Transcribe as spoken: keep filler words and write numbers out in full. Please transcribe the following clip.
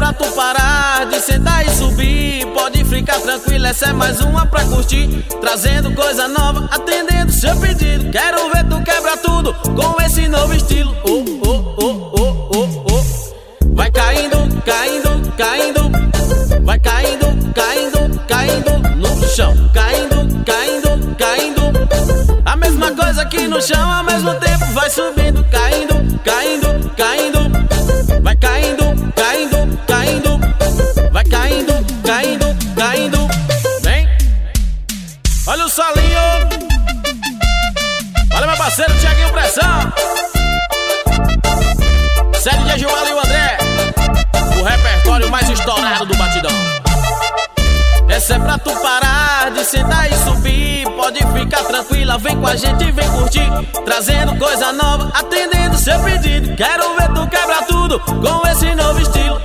pra tu parar de sentar e subir. Pode ficar tranquilo, essa é mais uma pra curtir. Trazendo coisa nova, atendendo seu pedido. Quero ver tu quebra tudo com esse novo estilo. Oh, oh, oh, oh, oh, oh. Vai caindo, caindo, caindo. Vai caindo, caindo, caindo no chão. Caindo, caindo, caindo. A mesma coisa aqui no chão, ao mesmo tempo vai subindo. Caindo, caindo, caindo. Vai caindo, caindo, caindo. Vai caindo, caindo, caindo. Vem. Olha o solinho. Olha meu parceiro Thiaguinho Pressão. Sérgio de Gilmar e o André. O repertório mais estourado do batidão. Essa é pra tu parar de sentar e subir. Pode ficar tranquila, vem com a gente, vem curtir. Trazendo coisa nova, atendendo seu pedido. Quero ver tu quebra tudo com esse novo estilo.